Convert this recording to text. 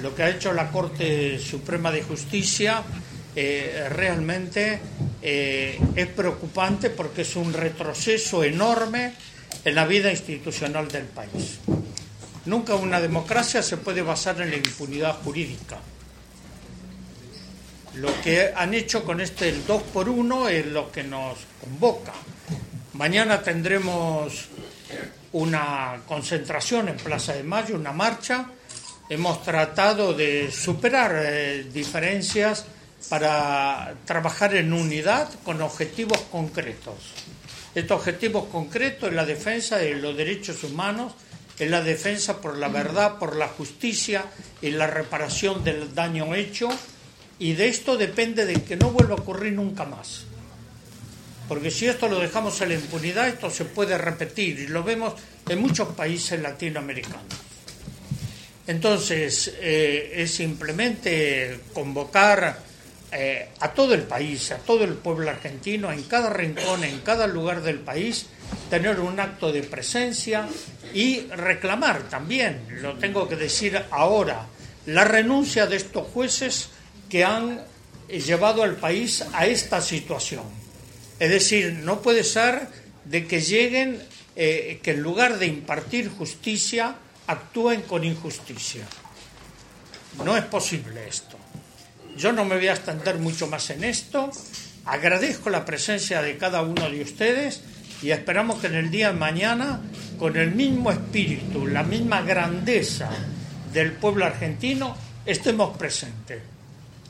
Lo que ha hecho la Corte Suprema de Justicia realmente es preocupante porque es un retroceso enorme en la vida institucional del país. Nunca una democracia se puede basar en la impunidad jurídica. Lo que han hecho con el 2x1 es lo que nos convoca. Mañana tendremos una concentración en Plaza de Mayo, una marcha. Hemos tratado de superar diferencias para trabajar en unidad con objetivos concretos. Estos objetivos concretos es la defensa de los derechos humanos, es la defensa por la verdad, por la justicia y la reparación del daño hecho, y de esto depende de que no vuelva a ocurrir nunca más. Porque si esto lo dejamos en la impunidad, esto se puede repetir, y lo vemos en muchos países latinoamericanos. Entonces, es simplemente convocar a todo el país, a todo el pueblo argentino, en cada rincón, en cada lugar del país, tener un acto de presencia y reclamar también, lo tengo que decir ahora, la renuncia de estos jueces que han llevado al país a esta situación. Es decir, no puede ser de que lleguen, que en lugar de impartir justicia, actúen con injusticia. No es posible esto. Yo no me voy a extender mucho más en esto. Agradezco la presencia de cada uno de ustedes y esperamos que en el día de mañana, con el mismo espíritu, la misma grandeza del pueblo argentino, estemos presentes.